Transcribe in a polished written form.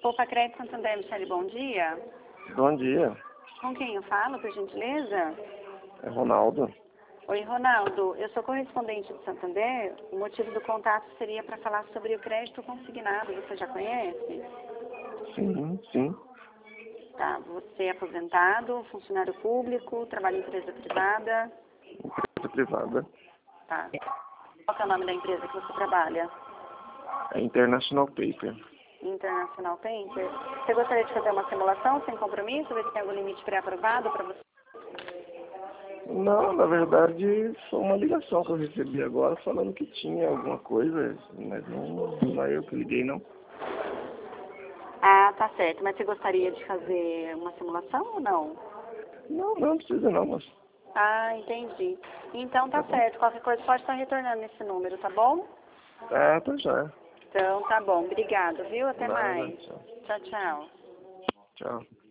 Poupa Crédito Santander, Michele, bom dia. Bom dia, Com quem eu falo, por gentileza? é Ronaldo. Oi, Ronaldo. Eu sou correspondente de Santander. O motivo do contato seria para falar sobre o crédito consignado. Você já conhece? Sim. Tá. Você é aposentado, funcionário público, trabalha em empresa privada? Empresa privada. Tá. Qual que é o nome da empresa que você trabalha? É International Paper. International Paper. Você gostaria de fazer uma simulação sem compromisso? Ver se tem algum limite pré-aprovado para você? Não, na verdade, foi uma ligação que eu recebi agora falando que tinha alguma coisa, mas não é eu que liguei, não. Ah, tá certo. Mas você gostaria de fazer uma simulação ou não? Não precisa não, mas Ah, entendi. Então tá tá bom. certo. Qualquer coisa pode estar retornando nesse número, tá bom? Tá já. Então tá bom. Obrigado, viu? Até Nada, mais. Tchau, tchau. tchau.